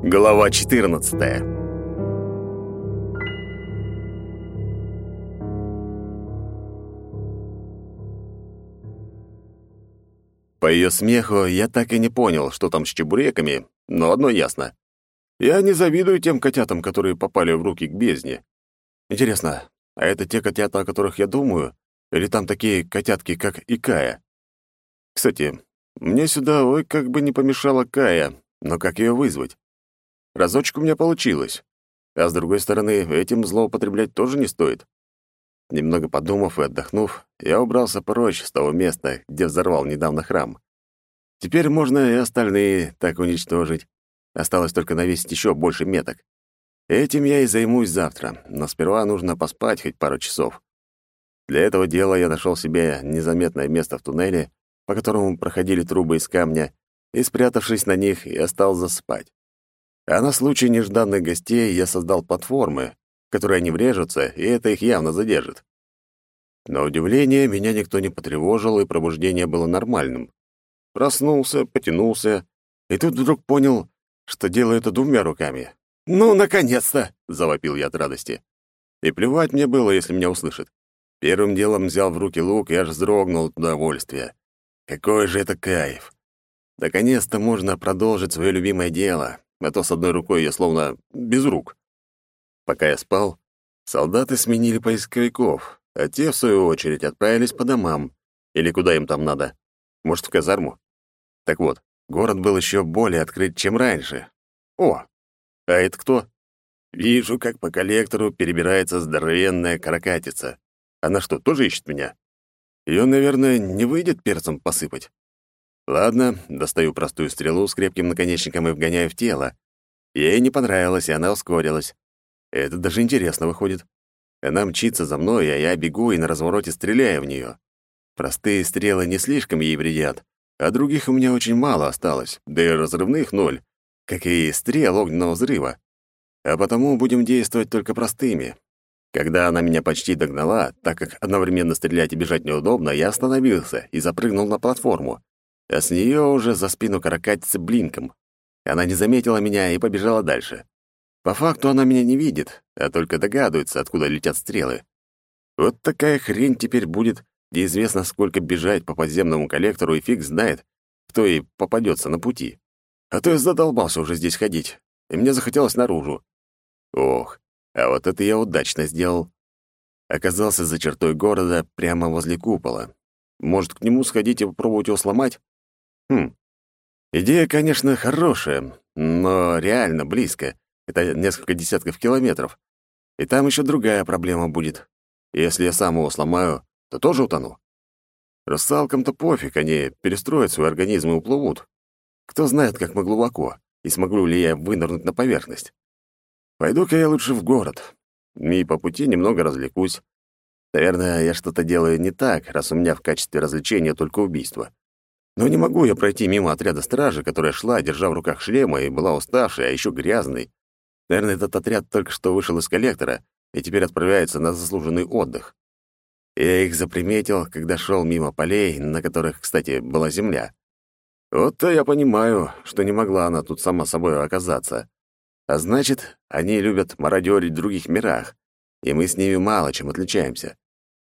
Глава 14. По ее смеху я так и не понял, что там с чебуреками, но одно ясно. Я не завидую тем котятам, которые попали в руки к бездне. Интересно, а это те котята, о которых я думаю, или там такие котятки, как и Кая? Кстати, мне сюда ой как бы не помешала Кая, но как ее вызвать? Разочек у меня получилось. А с другой стороны, этим злоупотреблять тоже не стоит. Немного подумав и отдохнув, я убрался прочь с того места, где взорвал недавно храм. Теперь можно и остальные так уничтожить. Осталось только навесить еще больше меток. Этим я и займусь завтра, но сперва нужно поспать хоть пару часов. Для этого дела я нашел себе незаметное место в туннеле, по которому проходили трубы из камня, и, спрятавшись на них, я стал засыпать. А на случай нежданных гостей я создал платформы, в которые они врежутся, и это их явно задержит. На удивление, меня никто не потревожил, и пробуждение было нормальным. Проснулся, потянулся, и тут вдруг понял, что делаю это двумя руками. «Ну, наконец-то!» — завопил я от радости. И плевать мне было, если меня услышат. Первым делом взял в руки лук и аж вздрогнул от удовольствия. Какой же это кайф! Наконец-то можно продолжить свое любимое дело, а то с одной рукой я словно без рук. Пока я спал, солдаты сменили поисковиков, а те, в свою очередь, отправились по домам. Или куда им там надо. Может, в казарму? Так вот, город был еще более открыт, чем раньше. О, а это кто? Вижу, как по коллектору перебирается здоровенная каракатица. Она что, тоже ищет меня? Ее, наверное, не выйдет перцем посыпать. Ладно, достаю простую стрелу с крепким наконечником и вгоняю в тело. Ей не понравилось, и она ускорилась. Это даже интересно выходит. Она мчится за мной, а я бегу и на развороте стреляю в нее. Простые стрелы не слишком ей вредят, а других у меня очень мало осталось, да и разрывных ноль, как и стрел огненного взрыва. А потому будем действовать только простыми. Когда она меня почти догнала, так как одновременно стрелять и бежать неудобно, я остановился и запрыгнул на платформу. А с нее уже за спину каракатицы блинком. Она не заметила меня и побежала дальше. По факту она меня не видит, а только догадывается, откуда летят стрелы. Вот такая хрень теперь будет, неизвестно сколько бежать по подземному коллектору, и фиг знает, кто ей попадется на пути. А то я задолбался уже здесь ходить, и мне захотелось наружу. Ох, а вот это я удачно сделал. Оказался за чертой города, прямо возле купола. Может, к нему сходить и попробовать его сломать? Идея, конечно, хорошая, но реально близко. Это несколько десятков километров. И там еще другая проблема будет. Если я сам его сломаю, то тоже утону. Русалкам-то пофиг, они перестроят свой организм и уплывут. Кто знает, как мы глубоко, и смогу ли я вынырнуть на поверхность. Пойду-ка я лучше в город. И по пути немного развлекусь. Наверное, я что-то делаю не так, раз у меня в качестве развлечения только убийство. Но не могу я пройти мимо отряда стражи, которая шла, держа в руках шлема, и была уставшей, а еще грязной. Наверное, этот отряд только что вышел из коллектора и теперь отправляется на заслуженный отдых. Я их заприметил, когда шел мимо полей, на которых, кстати, была земля. Вот-то я понимаю, что не могла она тут сама собой оказаться. А значит, они любят мародерить в других мирах, и мы с ними мало чем отличаемся.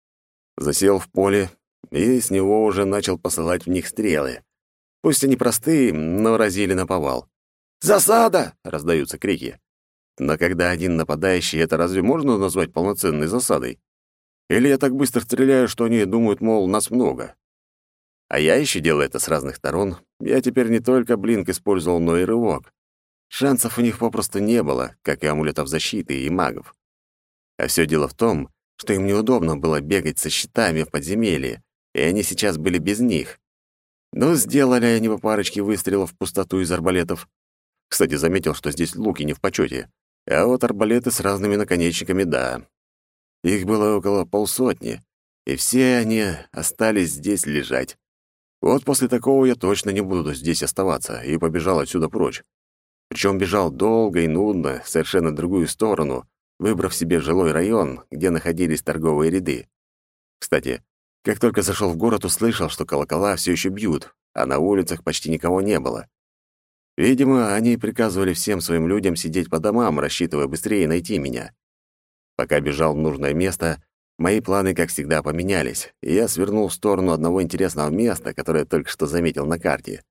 Засел в поле, и с него уже начал посылать в них стрелы. Пусть они простые, но разили наповал. «Засада!» — раздаются крики. Но когда один нападающий, это разве можно назвать полноценной засадой? Или я так быстро стреляю, что они думают, мол, нас много? А я еще делаю это с разных сторон. Я теперь не только блинк использовал, но и рывок. Шансов у них попросту не было, как и амулетов защиты и магов. А все дело в том, что им неудобно было бегать со щитами в подземелье, и они сейчас были без них. Но сделали они по парочке выстрелов в пустоту из арбалетов. Кстати, заметил, что здесь луки не в почете, а вот арбалеты с разными наконечниками — да. Их было около полсотни, и все они остались здесь лежать. Вот после такого я точно не буду здесь оставаться, и побежал отсюда прочь. Причем бежал долго и нудно, совершенно в другую сторону, выбрав себе жилой район, где находились торговые ряды. Кстати, как только зашел в город, услышал, что колокола все еще бьют, а на улицах почти никого не было. Видимо, они приказывали всем своим людям сидеть по домам, рассчитывая быстрее найти меня. Пока бежал в нужное место, мои планы, как всегда, поменялись, и я свернул в сторону одного интересного места, которое я только что заметил на карте.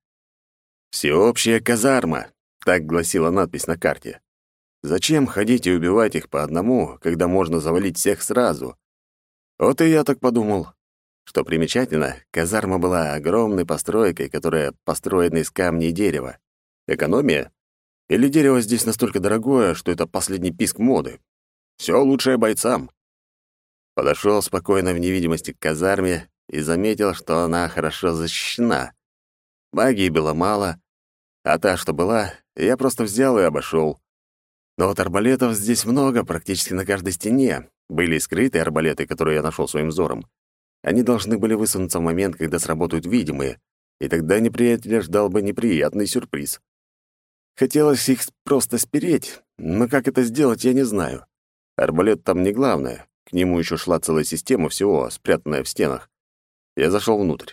«Всеобщая казарма», — так гласила надпись на карте. «Зачем ходить и убивать их по одному, когда можно завалить всех сразу?» Вот и я так подумал. Что примечательно, казарма была огромной постройкой, которая построена из камня и дерева. Экономия? Или дерево здесь настолько дорогое, что это последний писк моды? Все лучшее бойцам. Подошел спокойно в невидимости к казарме и заметил, что она хорошо защищена. Магии было мало, а та, что была, я просто взял и обошел. Но вот арбалетов здесь много, практически на каждой стене. Были и скрытые арбалеты, которые я нашел своим взором. Они должны были высунуться в момент, когда сработают видимые, и тогда неприятеля ждал бы неприятный сюрприз. Хотелось их просто спереть, но как это сделать, я не знаю. Арбалет там не главное, к нему еще шла целая система всего, спрятанная в стенах. Я зашел внутрь.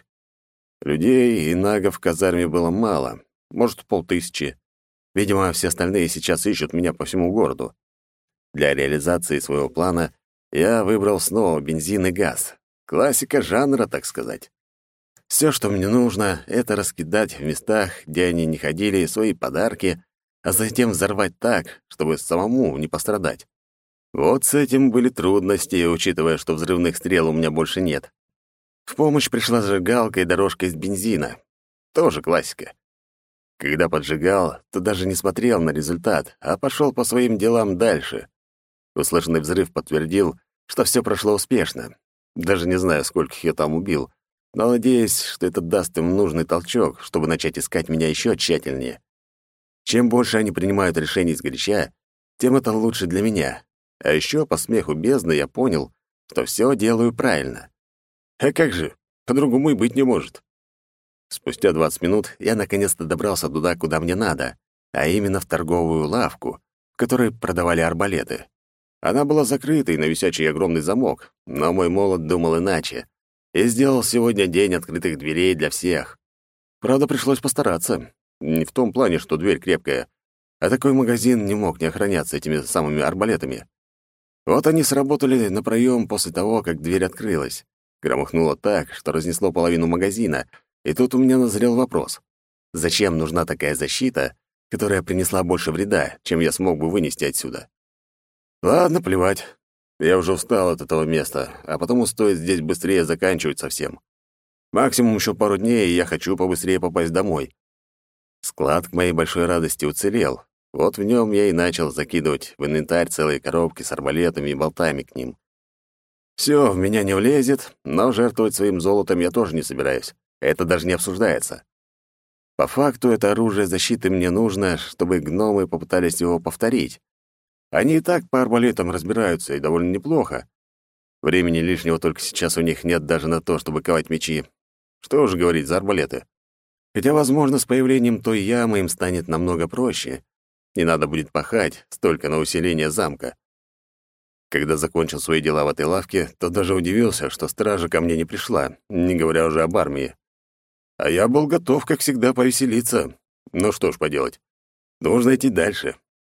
Людей и нагов в казарме было мало, может, 500. Видимо, все остальные сейчас ищут меня по всему городу. Для реализации своего плана я выбрал снова бензин и газ. Классика жанра, так сказать. Все, что мне нужно, это раскидать в местах, где они не ходили, свои подарки, а затем взорвать так, чтобы самому не пострадать. Вот с этим были трудности, учитывая, что взрывных стрел у меня больше нет. В помощь пришла зажигалка и дорожка из бензина. Тоже классика. Когда поджигал, то даже не смотрел на результат, а пошел по своим делам дальше. Услышанный взрыв подтвердил, что все прошло успешно. Даже не знаю, скольких я там убил, но надеюсь, что это даст им нужный толчок, чтобы начать искать меня еще тщательнее. Чем больше они принимают решений сгоряча, тем это лучше для меня. А еще по смеху бездны я понял, что все делаю правильно. А как же, по-другому и быть не может. Спустя 20 минут я наконец-то добрался туда, куда мне надо, а именно в торговую лавку, в которой продавали арбалеты. Она была закрытой на висячий огромный замок, но мой молот думал иначе и сделал сегодня день открытых дверей для всех. Правда, пришлось постараться. Не в том плане, что дверь крепкая, а такой магазин не мог не охраняться этими самыми арбалетами. Вот они сработали на проем после того, как дверь открылась. Громыхнуло так, что разнесло половину магазина, и тут у меня назрел вопрос. Зачем нужна такая защита, которая принесла больше вреда, чем я смог бы вынести отсюда? Ладно, плевать. Я уже устал от этого места, а потому стоит здесь быстрее заканчивать совсем. Максимум еще пару дней, и я хочу побыстрее попасть домой. Склад, к моей большой радости, уцелел. Вот в нем я и начал закидывать в инвентарь целые коробки с арбалетами и болтами к ним. Все, в меня не влезет, но жертвовать своим золотом я тоже не собираюсь. Это даже не обсуждается. По факту это оружие защиты мне нужно, чтобы гномы попытались его повторить. Они и так по арбалетам разбираются, и довольно неплохо. Времени лишнего только сейчас у них нет даже на то, чтобы ковать мечи. Что уж говорить за арбалеты. Хотя, возможно, с появлением той ямы им станет намного проще. Не надо будет пахать столько на усиление замка. Когда закончил свои дела в этой лавке, то даже удивился, что стража ко мне не пришла, не говоря уже об армии. А я был готов, как всегда, повеселиться. Ну что ж поделать. Нужно идти дальше.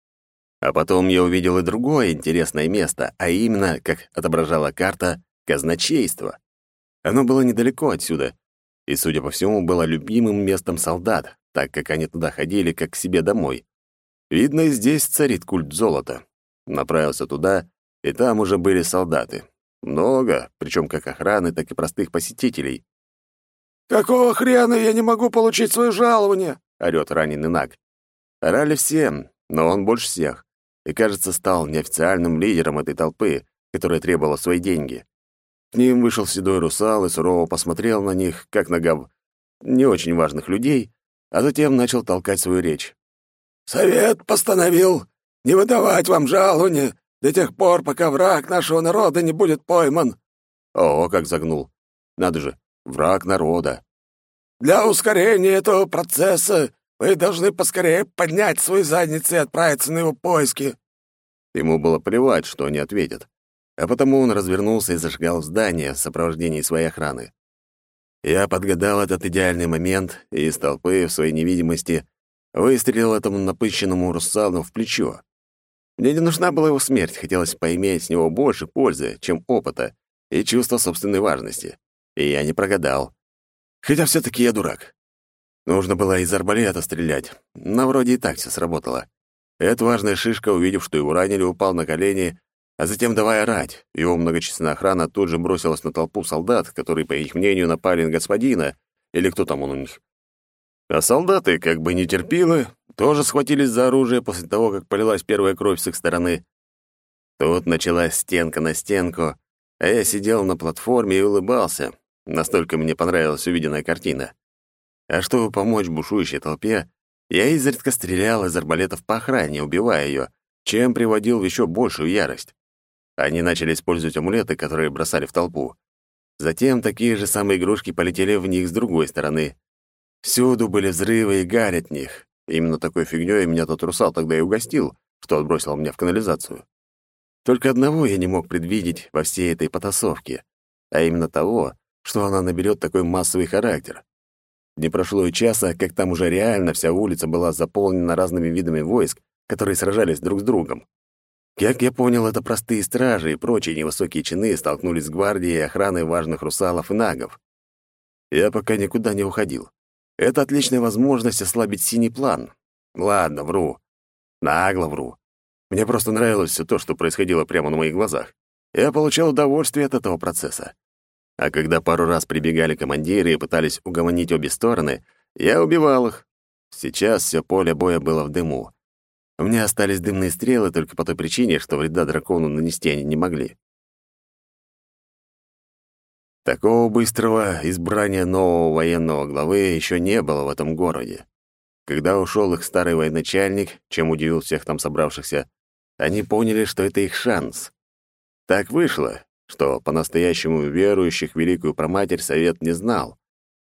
А потом я увидел и другое интересное место, а именно, как отображала карта, казначейство. Оно было недалеко отсюда, и, судя по всему, было любимым местом солдат, так как они туда ходили как к себе домой. Видно, и здесь царит культ золота. Направился туда, и там уже были солдаты. Много, причем как охраны, так и простых посетителей. «Какого хрена я не могу получить свое жалование?» — орёт раненый Наг. Орали все, но он больше всех, и, кажется, стал неофициальным лидером этой толпы, которая требовала свои деньги. К ним вышел седой русал и сурово посмотрел на них, как на не очень важных людей, а затем начал толкать свою речь. «Совет постановил не выдавать вам жалование до тех пор, пока враг нашего народа не будет пойман». О, как загнул. Надо же, враг народа. «Для ускорения этого процесса вы должны поскорее поднять свои задницы и отправиться на его поиски». Ему было плевать, что они ответят, а потому он развернулся и зашагал в здание в сопровождении своей охраны. Я подгадал этот идеальный момент и из толпы в своей невидимости выстрелил этому напыщенному русалу в плечо. Мне не нужна была его смерть, хотелось поиметь с него больше пользы, чем опыта и чувства собственной важности. И я не прогадал. Хотя все-таки я дурак. Нужно было из арбалета стрелять, но вроде и так все сработало. Эта важная шишка, увидев, что его ранили, упал на колени, а затем давая орать. Его многочисленная охрана тут же бросилась на толпу солдат, которые, по их мнению, напали на господина, или кто там он у них. А солдаты, как бы нетерпилы, тоже схватились за оружие после того, как полилась первая кровь с их стороны. Тут началась стенка на стенку, а я сидел на платформе и улыбался. Настолько мне понравилась увиденная картина. А чтобы помочь бушующей толпе, я изредка стрелял из арбалетов по охране, убивая ее, чем приводил в еще большую ярость. Они начали использовать амулеты, которые бросали в толпу. Затем такие же самые игрушки полетели в них с другой стороны. Всюду были взрывы и гарь от них. Именно такой фигнёй меня тот русал тогда и угостил, что отбросил меня в канализацию. Только одного я не мог предвидеть во всей этой потасовке, а именно того, что она наберет такой массовый характер. Не прошло и часа, как там уже реально вся улица была заполнена разными видами войск, которые сражались друг с другом. Как я понял, это простые стражи и прочие невысокие чины столкнулись с гвардией и охраной важных русалов и нагов. Я пока никуда не уходил. Это отличная возможность ослабить синий план. Ладно, вру. Нагло вру. Мне просто нравилось все то, что происходило прямо на моих глазах. Я получал удовольствие от этого процесса. А когда пару раз прибегали командиры и пытались угомонить обе стороны, я убивал их. Сейчас все поле боя было в дыму. У меня остались дымные стрелы только по той причине, что вреда дракону нанести они не могли. Такого быстрого избрания нового военного главы еще не было в этом городе. Когда ушел их старый военачальник, чем удивил всех там собравшихся, они поняли, что это их шанс. Так вышло, что по-настоящему верующих в Великую Проматерь совет не знал.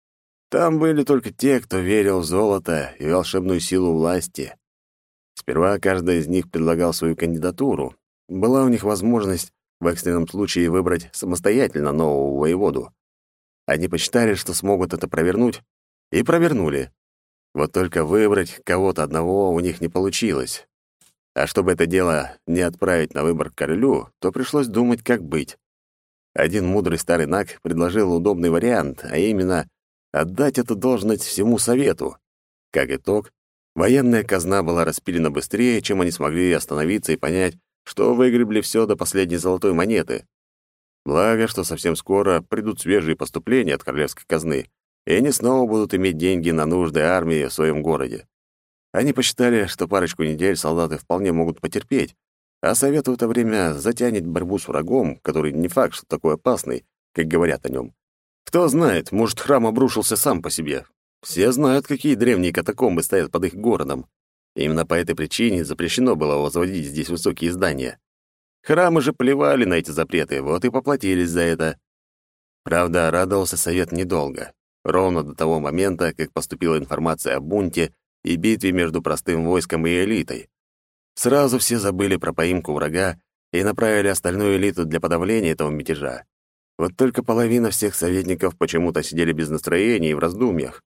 Там были только те, кто верил в золото и волшебную силу власти. Сперва каждый из них предлагал свою кандидатуру. Была у них возможность в экстренном случае выбрать самостоятельно нового воеводу. Они посчитали, что смогут это провернуть, и провернули. Вот только выбрать кого-то одного у них не получилось. А чтобы это дело не отправить на выбор к королю, то пришлось думать, как быть. Один мудрый старый наг предложил удобный вариант, а именно отдать эту должность всему совету. Как итог, военная казна была распилена быстрее, чем они смогли остановиться и понять, что выгребли все до последней золотой монеты. Благо, что совсем скоро придут свежие поступления от королевской казны, и они снова будут иметь деньги на нужды армии в своем городе. Они посчитали, что парочку недель солдаты вполне могут потерпеть, а совет в это время затянет борьбу с врагом, который не факт, что такой опасный, как говорят о нем. Кто знает, может, храм обрушился сам по себе. Все знают, какие древние катакомбы стоят под их городом. Именно по этой причине запрещено было возводить здесь высокие здания. Храмы же плевали на эти запреты, вот и поплатились за это. Правда, радовался совет недолго. Ровно до того момента, как поступила информация о бунте и битве между простым войском и элитой. Сразу все забыли про поимку врага и направили остальную элиту для подавления этого мятежа. Вот только половина всех советников почему-то сидели без настроения и в раздумьях.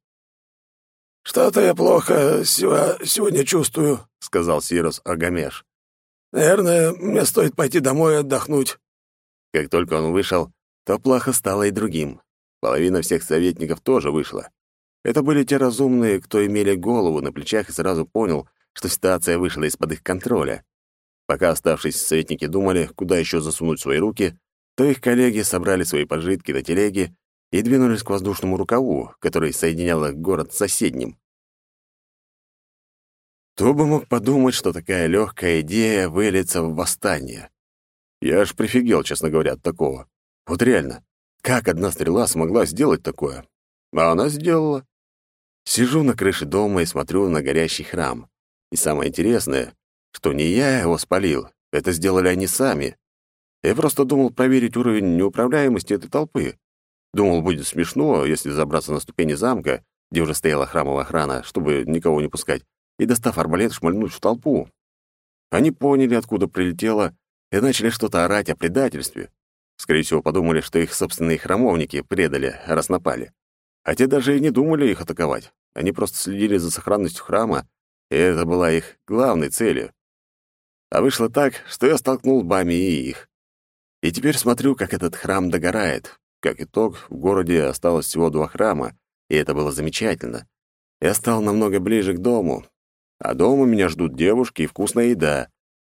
«Что-то я плохо сегодня чувствую», — сказал Сирос Агамеш. «Наверное, мне стоит пойти домой и отдохнуть». Как только он вышел, то плохо стало и другим. Половина всех советников тоже вышла. Это были те разумные, кто имели голову на плечах и сразу понял, что ситуация вышла из-под их контроля. Пока оставшиеся советники думали, куда еще засунуть свои руки, то их коллеги собрали свои пожитки на телеге и двинулись к воздушному рукаву, который соединял их город с соседним. Кто бы мог подумать, что такая легкая идея выльется в восстание? Я аж прифигел, честно говоря, от такого. Вот реально, как одна стрела смогла сделать такое? А она сделала. Сижу на крыше дома и смотрю на горящий храм. И самое интересное, что не я его спалил, это сделали они сами. Я просто думал проверить уровень неуправляемости этой толпы. Думал, будет смешно, если забраться на ступени замка, где уже стояла храмовая охрана, чтобы никого не пускать, и, достав арбалет, шмальнуть в толпу. Они поняли, откуда прилетело, и начали что-то орать о предательстве. Скорее всего, подумали, что их собственные храмовники предали, раз напали. А те даже и не думали их атаковать. Они просто следили за сохранностью храма и это была их главной целью. А вышло так, что я столкнул Бами и их. И теперь смотрю, как этот храм догорает. Как итог, в городе осталось всего 2 храма, и это было замечательно. Я стал намного ближе к дому, а дома меня ждут девушки и вкусная еда.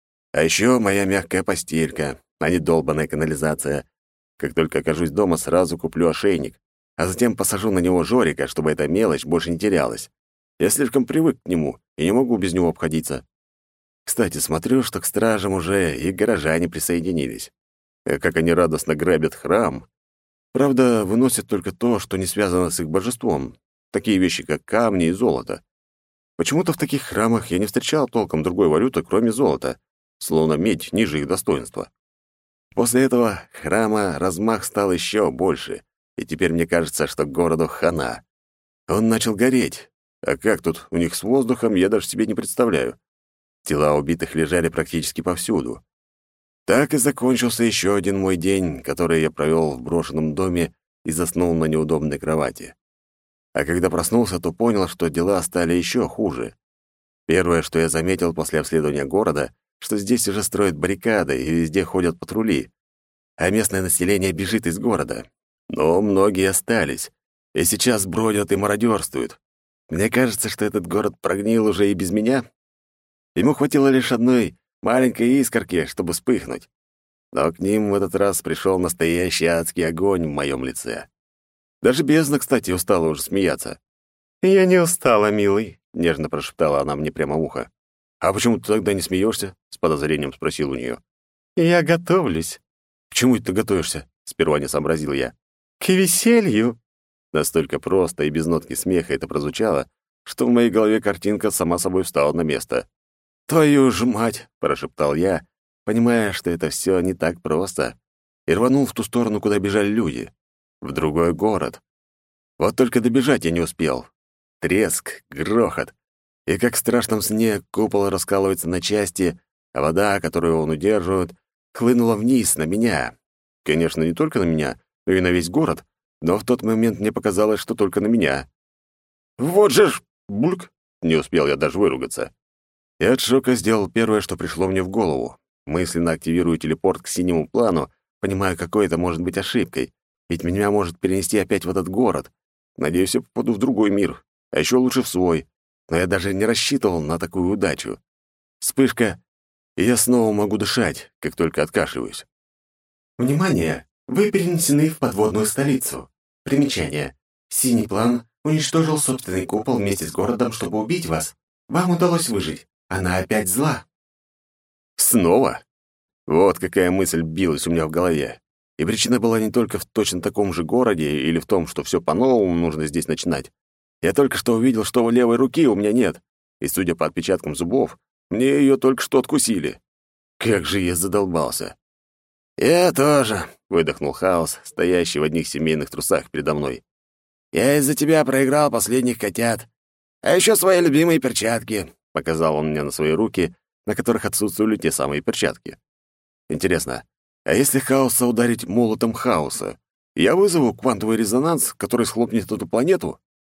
А еще моя мягкая постелька, а не долбаная канализация. Как только окажусь дома, сразу куплю ошейник, а затем посажу на него Жорика, чтобы эта мелочь больше не терялась. Я слишком привык к нему и не могу без него обходиться. Кстати, смотрю, что к стражам уже и горожане присоединились. Как они радостно грабят храм. Правда, выносят только то, что не связано с их божеством. Такие вещи, как камни и золото. Почему-то в таких храмах я не встречал толком другой валюты, кроме золота, словно медь ниже их достоинства. После этого храма размах стал еще больше, и теперь мне кажется, что городу хана. Он начал гореть. А как тут у них с воздухом, я даже себе не представляю. Тела убитых лежали практически повсюду. Так и закончился еще один мой день, который я провел в брошенном доме и заснул на неудобной кровати. А когда проснулся, то понял, что дела стали еще хуже. Первое, что я заметил после обследования города, что здесь уже строят баррикады и везде ходят патрули, а местное население бежит из города. Но многие остались, и сейчас бродят и мародерствуют. Мне кажется, что этот город прогнил уже и без меня. Ему хватило лишь одной маленькой искорки, чтобы вспыхнуть. Но к ним в этот раз пришел настоящий адский огонь в моем лице. Даже бездна, кстати, устала уже смеяться. «Я не устала, милый», — нежно прошептала она мне прямо в ухо. «А почему ты тогда не смеешься?» — с подозрением спросил у нее. «Я готовлюсь». «К чему это ты готовишься?» — сперва не сообразил я. «К веселью». Настолько просто и без нотки смеха это прозвучало, что в моей голове картинка сама собой встала на место. «Твою ж мать!» — прошептал я, понимая, что это все не так просто, и рванул в ту сторону, куда бежали люди. В другой город. Вот только добежать я не успел. Треск, грохот. И как в страшном сне купол раскалывается на части, а вода, которую он удерживает, хлынула вниз на меня. Конечно, не только на меня, но и на весь город, но в тот момент мне показалось, что только на меня. «Вот же ж!» — бульк! Не успел я даже выругаться. И от шока сделал первое, что пришло мне в голову. Мысленно активирую телепорт к синему плану, понимая, какой это может быть ошибкой. Ведь меня может перенести опять в этот город. Надеюсь, я попаду в другой мир, а еще лучше в свой. Но я даже не рассчитывал на такую удачу. Вспышка, и я снова могу дышать, как только откашливаюсь. Внимание! Вы перенесены в подводную столицу. Примечание. Синий план уничтожил собственный купол вместе с городом, чтобы убить вас. Вам удалось выжить. Она опять зла. Снова? Вот какая мысль билась у меня в голове. И причина была не только в точно таком же городе или в том, что все по-новому нужно здесь начинать. Я только что увидел, что левой руки у меня нет. И, судя по отпечаткам зубов, мне ее только что откусили. Как же я задолбался. «Я тоже», — выдохнул Хаос, стоящий в одних семейных трусах передо мной. «Я из-за тебя проиграл последних котят. А еще свои любимые перчатки», — показал он мне на свои руки, на которых отсутствовали те самые перчатки. Интересно, а если Хаоса ударить молотом Хаоса, я вызову квантовый резонанс, который схлопнет эту планету?